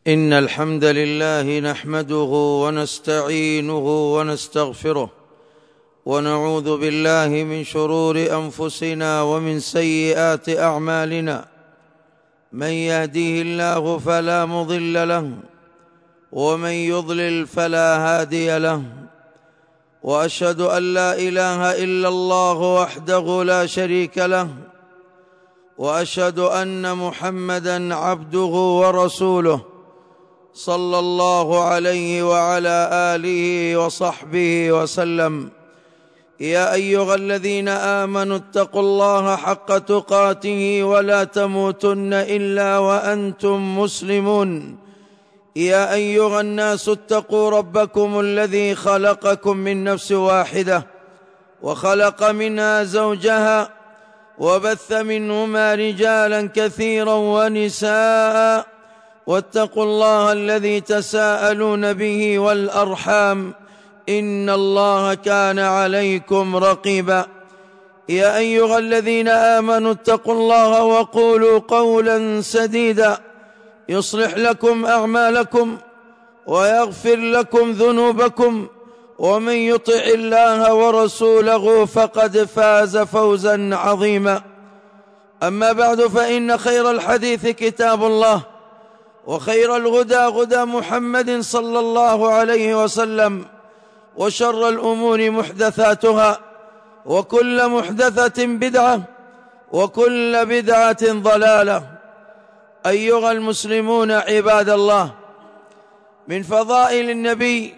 إن الحمد لله نحمده ونستعينه ونستغفره ونعوذ بالله من شرور أنفسنا ومن سيئات أعمالنا. من يهديه الله فلا مضل له ومن يضلل فلا هادي له، وأشهد أن لا إله إلا الله وحده لا شريك له، وأشهد أن محمدًا عبده ورسوله صلى الله عليه وعلى آله وصحبه وسلم. يا أيها الذين آمنوا اتقوا الله حق تقاته ولا تموتن إلا وأنتم مسلمون. يا أيها الناس اتقوا ربكم الذي خلقكم من نفس واحدة وخلق منها زوجها وبث منهما رجالا كثيرا ونساء، واتقوا الله الذي تساءلون به والأرحام إن الله كان عليكم رقيبا. يا أيها الذين آمنوا اتقوا الله وقولوا قولا سديدا يصلح لكم أعمالكم ويغفر لكم ذنوبكم، ومن يطع الله ورسوله فقد فاز فوزا عظيما. أما بعد، فإن خير الحديث كتاب الله، وخير الهدى هدى محمد صلى الله عليه وسلم، وشر الأمور محدثاتها، وكل محدثة بدعة، وكل بدعة ضلالة. أيها المسلمون عباد الله، من فضائل النبي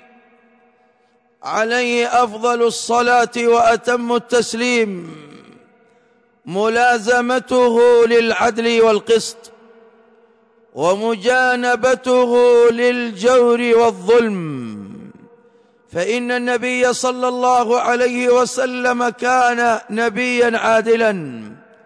عليه أفضل الصلاة وأتم التسليم ملازمته للعدل والقسط، ومجانبته للجور والظلم، فإن النبي صلى الله عليه وسلم كان نبيا عادلا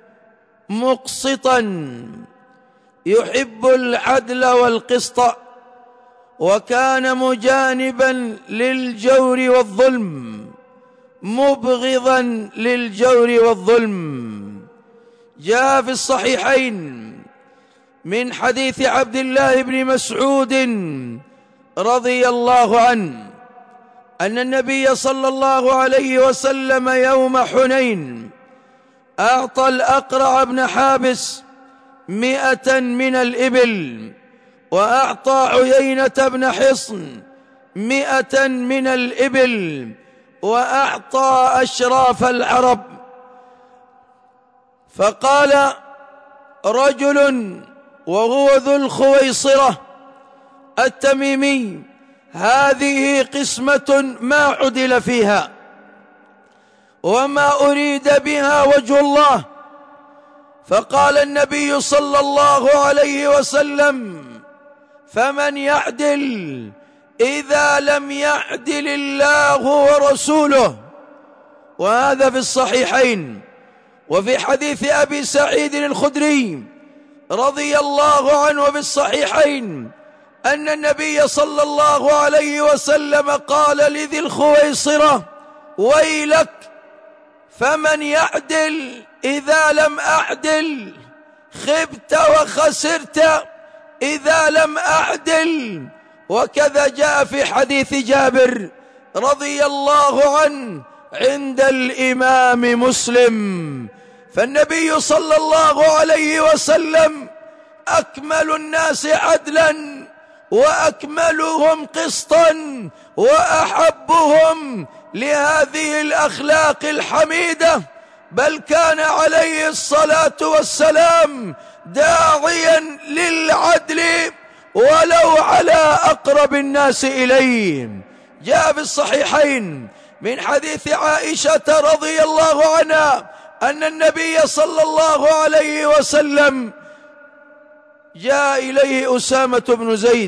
مقسطا يحب العدل والقسط، وكان مجانبا للجور والظلم مبغضا للجور والظلم. جاء في الصحيحين من حديث عبد الله بن مسعود رضي الله عنه أن النبي صلى الله عليه وسلم يوم حنين أعطى الأقرع بن حابس 100 من الإبل، وأعطى عيينة بن حصن 100 من الإبل، وأعطى أشراف العرب. فقال رجل وهو ذو الخويصرة التميمي: هذه قسمة ما عدل فيها وما أريد بها وجه الله. فقال النبي صلى الله عليه وسلم: فمن يعدل إذا لم يعدل الله ورسوله؟ وهذا في الصحيحين. وفي حديث أبي سعيد الخدري رضي الله عنه في الصحيحين أن النبي صلى الله عليه وسلم قال لذي الخويصرة: ويلك، فمن يعدل إذا لم أعدل؟ خبت وخسرت إذا لم أعدل. وكذا جاء في حديث جابر رضي الله عنه عند الإمام مسلم. فالنبي صلى الله عليه وسلم أكمل الناس عدلا وأكملهم قسطا وأحبهم لهذه الأخلاق الحميدة، بل كان عليه الصلاة والسلام داعيا للعدل ولو على أقرب الناس إليه. جاء في الصحيحين من حديث عائشة رضي الله عنها أن النبي صلى الله عليه وسلم جاء إليه أسامة بن زيد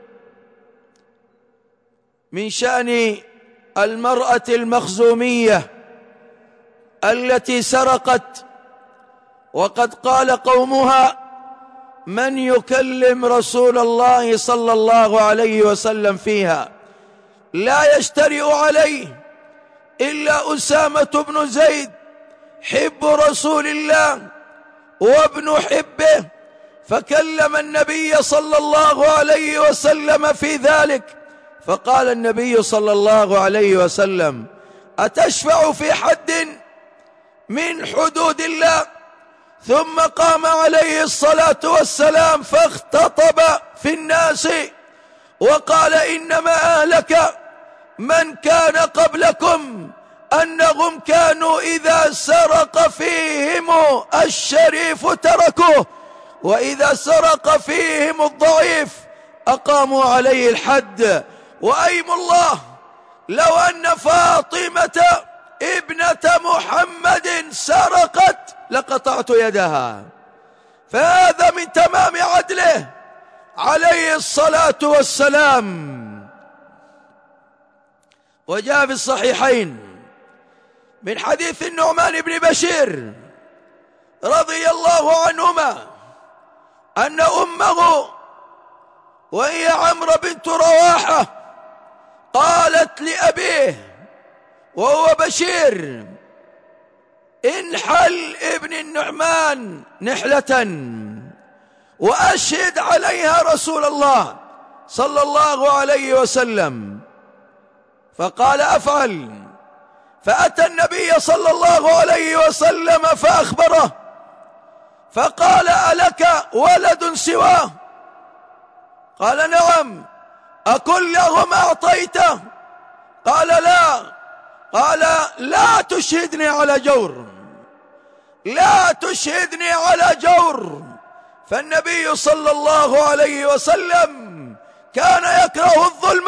من شأن المرأة المخزومية التي سرقت، وقد قال قومها: من يكلم رسول الله صلى الله عليه وسلم فيها؟ لا يجترئ عليه إلا أسامة بن زيد حب رسول الله وابن حبه، فكلم النبي صلى الله عليه وسلم في ذلك، فقال النبي صلى الله عليه وسلم: أتشفع في حد من حدود الله؟ ثم قام عليه الصلاة والسلام فاختطب في الناس وقال: إنما أهلك من كان قبلكم أنهم كانوا إذا سرق فيهم الشريف تركوه، وإذا سرق فيهم الضعيف أقاموا عليه الحد. وأيم الله لو أن فاطمة ابنة محمد سرقت لقطعت يدها. فهذا من تمام عدله عليه الصلاة والسلام. وجاء في الصحيحين من حديث النعمان بن بشير رضي الله عنهما أن أمه وهي عمرو بنت رواحة قالت لأبيه وهو بشير: انحل ابن النعمان نحلة وأشهد عليها رسول الله صلى الله عليه وسلم. فقال: أفعل. فأتى النبي صلى الله عليه وسلم فأخبره، فقال: ألك ولد سواه؟ قال: نعم. أكلهم أعطيته؟ قال: لا. قال: لا تشهدني على جور، لا تشهدني على جور. فالنبي صلى الله عليه وسلم كان يكره الظلم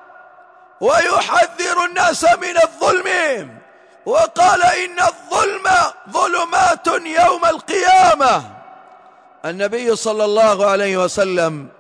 ويحذر الناس من الظلم، وقال: إن الظلم ظلمات يوم القيامة. النبي صلى الله عليه وسلم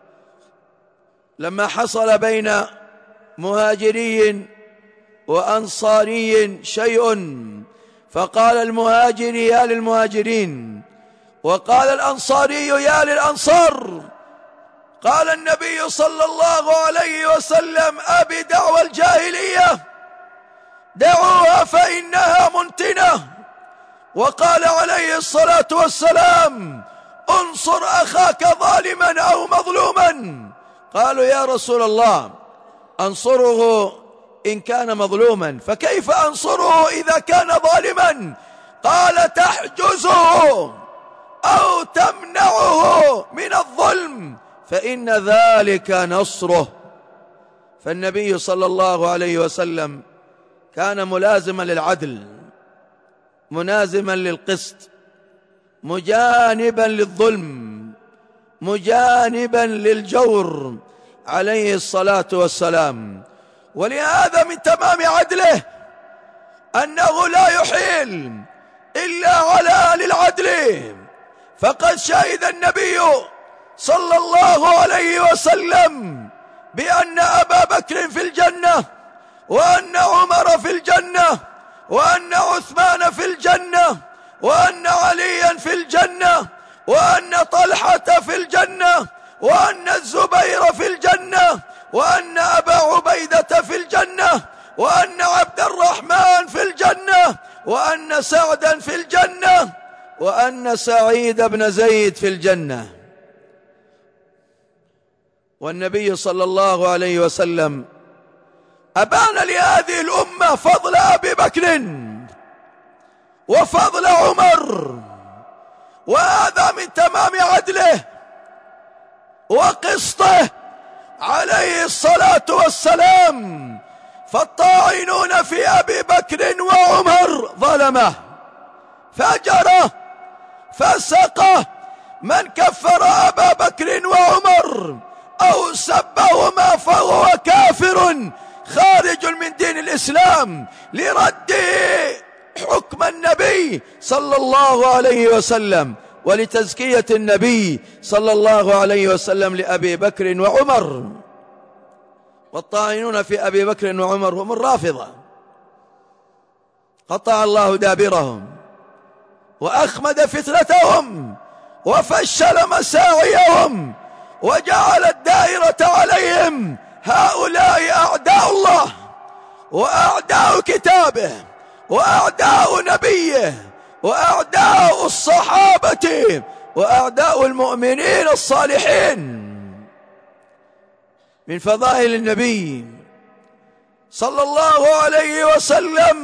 لما حصل بين مهاجري وأنصاري شيء فقال المهاجر: يا للمهاجرين، وقال الأنصاري: يا للأنصار. قال النبي صلى الله عليه وسلم: أبي دعوى الجاهلية دعوها فإنها منتنة. وقال عليه الصلاة والسلام: انصر أخاك ظالما أو مظلوما. قالوا: يا رسول الله، أنصره إن كان مظلوما، فكيف أنصره إذا كان ظالما؟ قال: تحجزه أو تمنعه من الظلم فإن ذلك نصره. فالنبي صلى الله عليه وسلم كان ملازما للعدل، منازما للقسط، مجانبا للظلم، مجانبا للجور عليه الصلاة والسلام. ولهذا من تمام عدله أنه لا يحيل إلا على أهل العدل. فقد شهد النبي صلى الله عليه وسلم بأن أبا بكر في الجنة، وأن عمر في الجنة، وأن عثمان في الجنة، وأن عليا في الجنة، وأن طلحة في الجنة، وأن الزبير في الجنة، وأن أبا عبيدة في الجنة، وأن عبد الرحمن في الجنة، وأن سعدا في الجنة، وأن سعيد بن زيد في الجنة. والنبي صلى الله عليه وسلم أبان لهذه الأمة فضل أبي بكر وفضل عمر، وهذا من تمام عدله وقسطه عليه الصلاة والسلام. فالطاعنون في أبي بكر وعمر ظلمه، فجره، فسقه. من كفر أبا بكر وعمر أو سبهما فهو كافر خارج من دين الإسلام لرد حكم النبي صلى الله عليه وسلم ولتزكية النبي صلى الله عليه وسلم لأبي بكر وعمر. والطاعنون في أبي بكر وعمر هم الرافضة، قطع الله دابرهم وأخمد فتنتهم وفشل مساعيهم وجعل الدائرة عليهم. هؤلاء أعداء الله وأعداء كتابه وأعداء نبيه وأعداء الصحابة وأعداء المؤمنين الصالحين. من فضائل النبي صلى الله عليه وسلم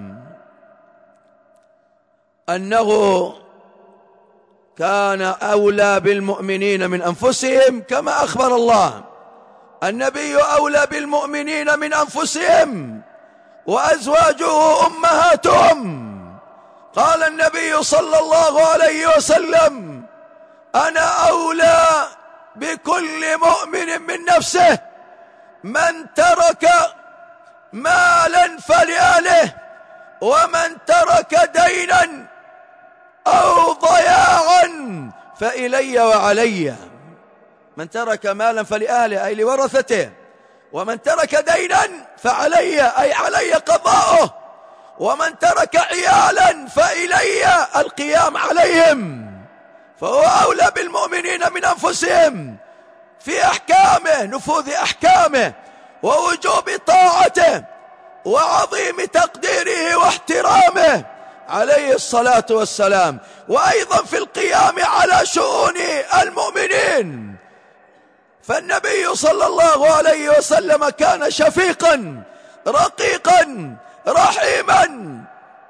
أنه كان أولى بالمؤمنين من أنفسهم، كما أخبر الله: النبي أولى بالمؤمنين من أنفسهم وأزواجه أمهاتهم. قال النبي صلى الله عليه وسلم: أنا أولى بكل مؤمن من نفسه، من ترك مالا فلأهله، ومن ترك دينا أو ضياعا فإلي وعلي. من ترك مالا فلأهله أي لورثته، ومن ترك دينا فعلي أي علي قضاؤه، ومن ترك عيالا فإلي القيام عليهم. فهو أولى بالمؤمنين من أنفسهم في أحكامه، نفوذ أحكامه ووجوب طاعته وعظيم تقديره واحترامه عليه الصلاة والسلام، وأيضا في القيام على شؤون المؤمنين. فالنبي صلى الله عليه وسلم كان شفيقا رقيقا رحيما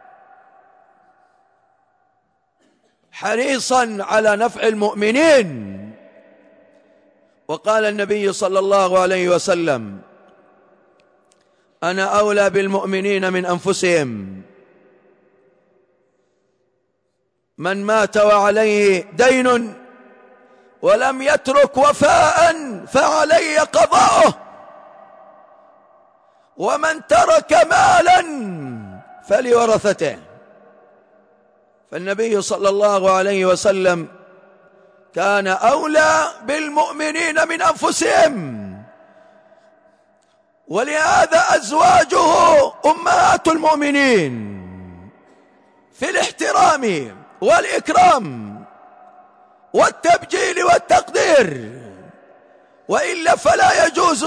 حريصا على نفع المؤمنين. وقال النبي صلى الله عليه وسلم: أنا أولى بالمؤمنين من أنفسهم، من مات وعليه دين ولم يترك وفاء فعلي قضاؤه، ومن ترك مالا فلورثته. فالنبي صلى الله عليه وسلم كان أولى بالمؤمنين من أنفسهم، ولهذا أزواجه أمهات المؤمنين في الاحترام والإكرام والتبجيل والتقدير، وإلا فلا يجوز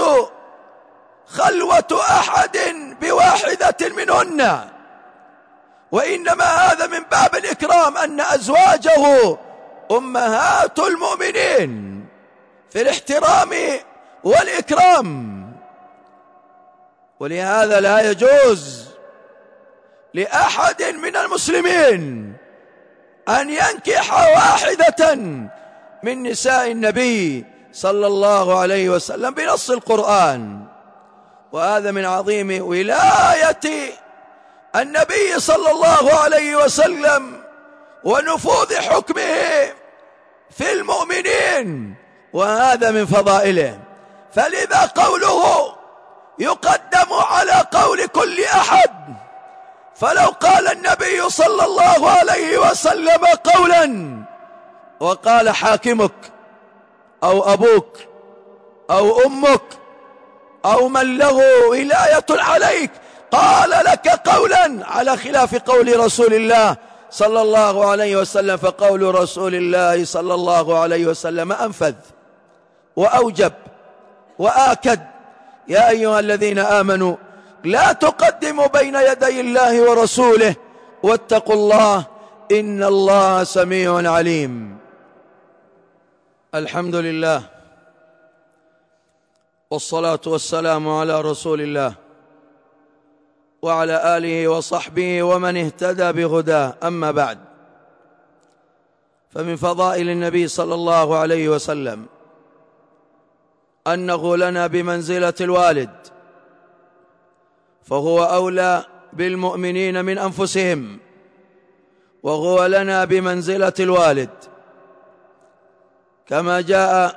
خلوة أحد بواحدة منهن، وإنما هذا من باب الإكرام، أن أزواجه أمهات المؤمنين في الاحترام والإكرام. ولهذا لا يجوز لأحد من المسلمين أن ينكح واحدة من نساء النبي صلى الله عليه وسلم بنص القرآن. وهذا من عظيم ولاية النبي صلى الله عليه وسلم ونفوذ حكمه في المؤمنين، وهذا من فضائله. فلذا قوله يقدم على قول كل أحد. فلو قال النبي صلى الله عليه وسلم قولا وقال حاكمك أو أبوك أو أمك أو من له ولاية عليك قال لك قولا على خلاف قول رسول الله صلى الله عليه وسلم، فقول رسول الله صلى الله عليه وسلم أنفذ وأوجب وآكد. يا أيها الذين آمنوا لا تقدموا بين يدي الله ورسوله واتقوا الله إن الله سميع عليم. الحمد لله والصلاة والسلام على رسول الله وعلى آله وصحبه ومن اهتدى بهداه. أما بعد، فمن فضائل النبي صلى الله عليه وسلم أنه لنا بمنزلة الوالد، فهو أولى بالمؤمنين من أنفسهم، وهو لنا بمنزلة الوالد، كما جاء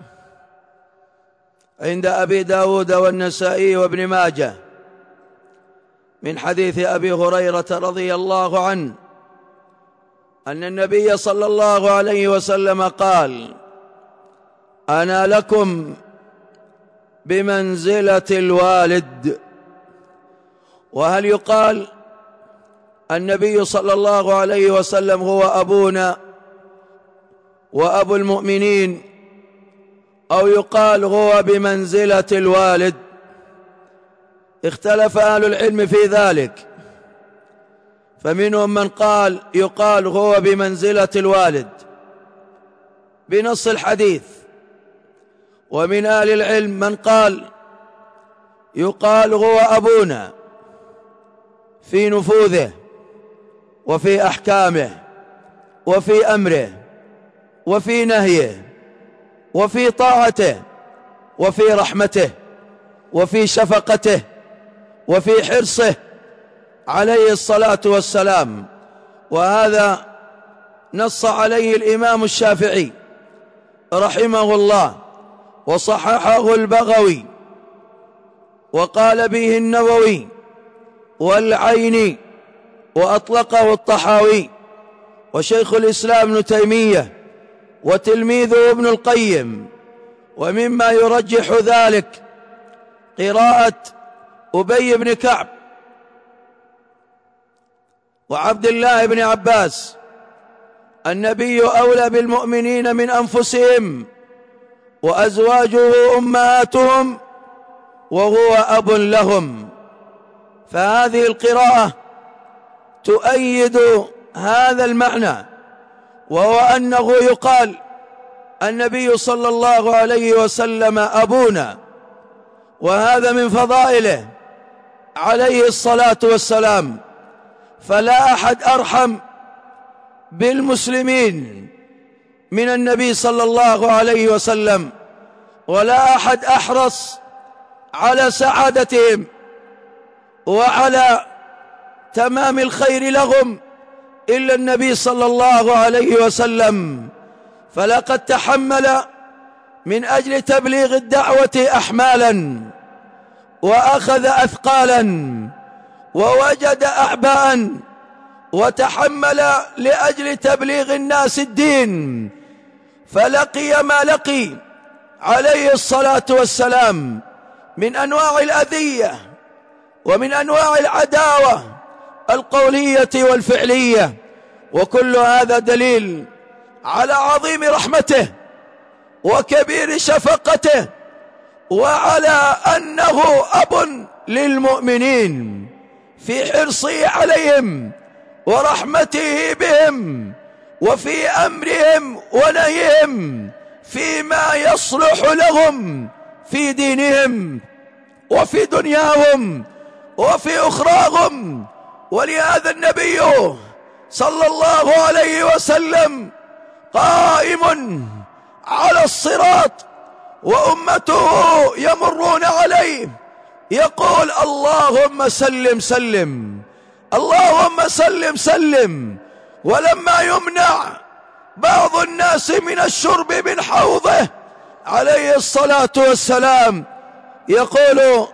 عند أبي داود والنسائي وابن ماجه من حديث أبي هريرة رضي الله عنه أن النبي صلى الله عليه وسلم قال: أنا لكم بمنزلة الوالد. وهل يقال النبي صلى الله عليه وسلم هو أبونا وأبو المؤمنين، أو يقال هو بمنزلة الوالد؟ اختلف أهل العلم في ذلك، فمنهم من قال يقال هو بمنزلة الوالد، بنص الحديث. ومن أهل العلم من يقال هو أبونا في نفوذه وفي أحكامه وفي أمره وفي نهيه وفي طاعته وفي رحمته وفي شفقته وفي حرصه عليه الصلاة والسلام. وهذا نص عليه الإمام الشافعي رحمه الله، وصححه البغوي، وقال به النووي والعيني، وأطلقه الطحاوي، وشيخ الإسلام ابن تيمية، وتلميذه ابن القيم. ومما يرجح ذلك قراءة أبي بن كعب وعبد الله بن عباس: النبي أولى بالمؤمنين من أنفسهم وأزواجه أمهاتهم وهو أب لهم. فهذه القراءة تؤيد هذا المعنى، وهو أنه يقال النبي صلى الله عليه وسلم أبونا، وهذا من فضائله عليه الصلاة والسلام. فلا أحد أرحم بالمسلمين من النبي صلى الله عليه وسلم، ولا أحد أحرص على سعادتهم وعلى تمام الخير لهم إلا النبي صلى الله عليه وسلم. فلقد تحمل من أجل تبليغ الدعوة أحمالا، وأخذ أثقالا، ووجد أعباء، وتحمل لأجل تبليغ الناس الدين، فلقي ما لقي عليه الصلاة والسلام من أنواع الأذية ومن أنواع العداوة القولية والفعلية. وكل هذا دليل على عظيم رحمته وكبير شفقته، وعلى أنه أب للمؤمنين في حرصه عليهم ورحمته بهم وفي أمرهم ونهيهم فيما يصلح لهم في دينهم وفي دنياهم وفي أخراهم. ولهذا النبي صلى الله عليه وسلم قائم على الصراط وأمته يمرون عليه يقول: اللهم سلم سلم، اللهم سلم سلم. ولما يمنع بعض الناس من الشرب من حوضه عليه الصلاة والسلام يقول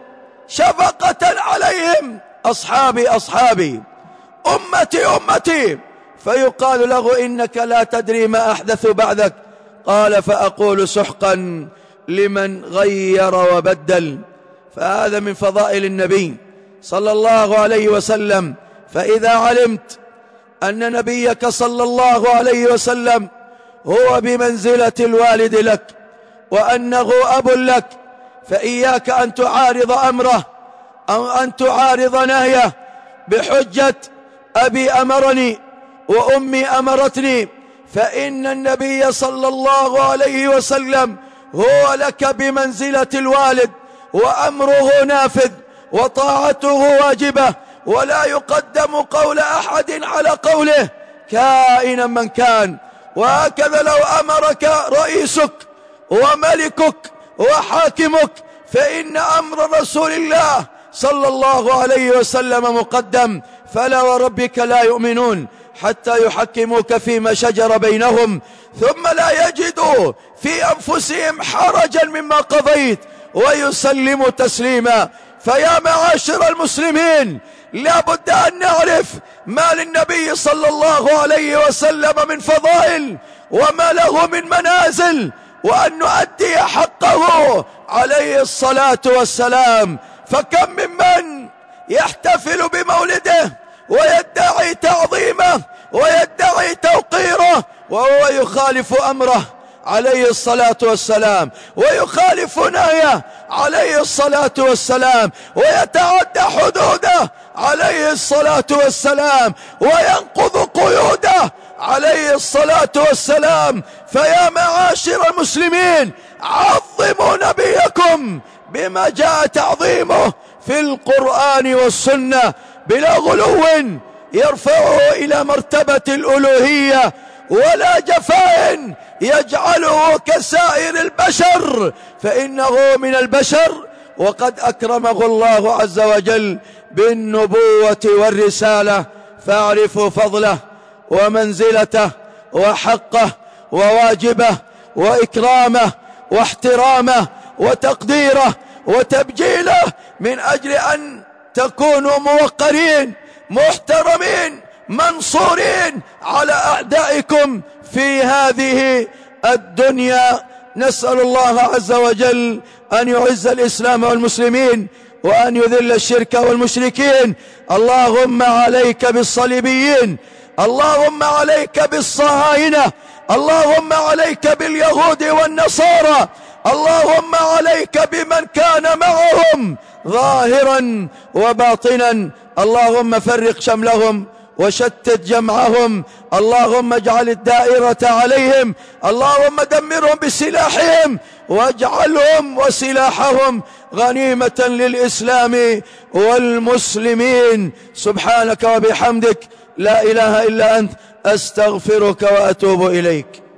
شفقة عليهم: أصحابي أصحابي، أمتي أمتي. فيقال له: إنك لا تدري ما أحدث بعدك. قال: فأقول سحقا لمن غير وبدل. فهذا من فضائل النبي صلى الله عليه وسلم. فإذا علمت أن نبيك صلى الله عليه وسلم هو بمنزلة الوالد لك وأنه أب لك، فإياك أن تعارض أمره أو أن تعارض نهيه بحجة أبي أمرني وأمي أمرتني، فإن النبي صلى الله عليه وسلم هو لك بمنزلة الوالد، وأمره نافذ وطاعته واجبة، ولا يقدم قول أحد على قوله كائنا من كان. وهكذا لو أمرك رئيسك وملكك وحاكمك فإن أمر رسول الله صلى الله عليه وسلم مقدم. فلا وربك لا يؤمنون حتى يحكموك فيما شجر بينهم ثم لا يجدوا في أنفسهم حرجا مما قضيت ويسلموا تسليما. فيا معاشر المسلمين، لا بد أن نعرف ما للنبي صلى الله عليه وسلم من فضائل وما له من منازل، وأن نؤدي حقه عليه الصلاة والسلام. فكم ممن يحتفل بمولده ويدعي تعظيمه ويدعي توقيره وهو يخالف أمره عليه الصلاة والسلام ويخالف نهيه عليه الصلاة والسلام ويتعدى حدوده عليه الصلاة والسلام وينقض قيوده عليه الصلاة والسلام. فيا معاشر المسلمين، عظموا نبيكم بما جاء تعظيمه في القرآن والسنة بلا غلو يرفعه إلى مرتبة الألوهية، ولا جفاء يجعله كسائر البشر، فإنه من البشر وقد أكرمه الله عز وجل بالنبوة والرسالة. فاعرفوا فضله ومنزلته وحقه وواجبه وإكرامه واحترامه وتقديره وتبجيله، من أجل أن تكونوا موقرين محترمين منصورين على أعدائكم في هذه الدنيا. نسأل الله عز وجل أن يعز الإسلام والمسلمين وأن يذل الشرك والمشركين. اللهم عليك بالصليبيين، اللهم عليك بالصهاينة، اللهم عليك باليهود والنصارى، اللهم عليك بمن كان معهم ظاهرا وباطنا. اللهم فرق شملهم وشتت جمعهم، اللهم اجعل الدائرة عليهم، اللهم دمرهم بسلاحهم واجعلهم وسلاحهم غنيمة للإسلام والمسلمين. سبحانك وبحمدك، لا إله إلا أنت، أستغفرك وأتوب إليك.